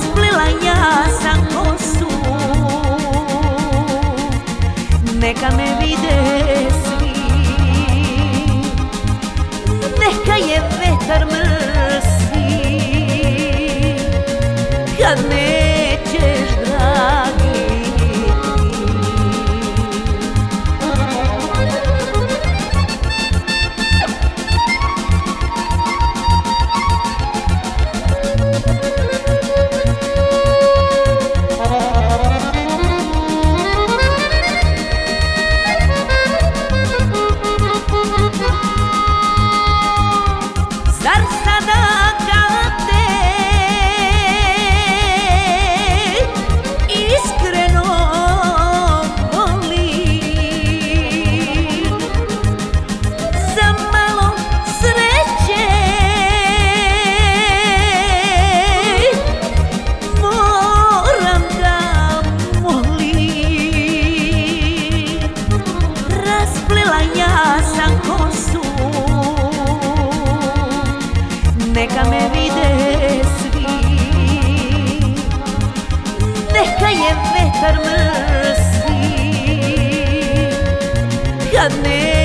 Rasplila ja sam kosu, neka me vide svi, neka je vetar mrsi, kad nećeš dragi ti. Zar sada kad te iskreno volim, za malo sreće moram da molim. Rasplila ja sam kosu, neka me vide svi, neka je vetar mrsi, kad ne